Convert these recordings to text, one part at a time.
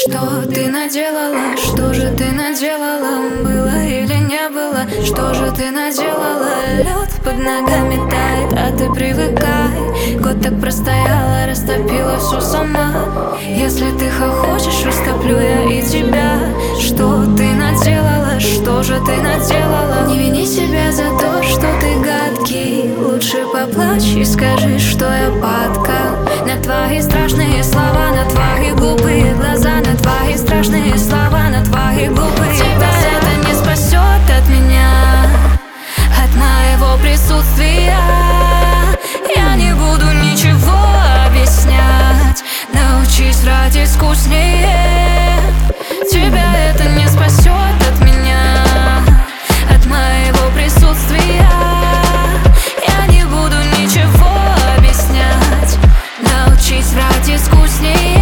Что ты наделала, что же ты наделала? Было или не было, что же ты наделала? Лед под ногами тает, а ты привыкай. Год так простояла, растопила все сама. Если ты хохочешь, растоплю я и тебя. Что ты наделала, что же ты наделала? Не вини себя за то, что ты гадкий. Лучше поплачь и скажи, что я падка на твои страшные слова, на твои глупые глаза, на твои страшные слова, на твои глупые Тебя глаза. это не спасет от меня, от моего присутствия. Я не буду ничего объяснять, научись врать искуснее. Тебя это не спасет от меня, от моего присутствия. Я не буду ничего объяснять, научись врать искуснее.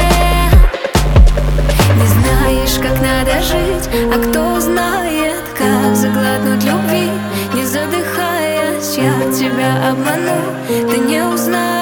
Не знаешь, как надо жить, а кто знает, как заглотнуть любви. Не задыхаясь, я тебя обману, ты не узнаешь.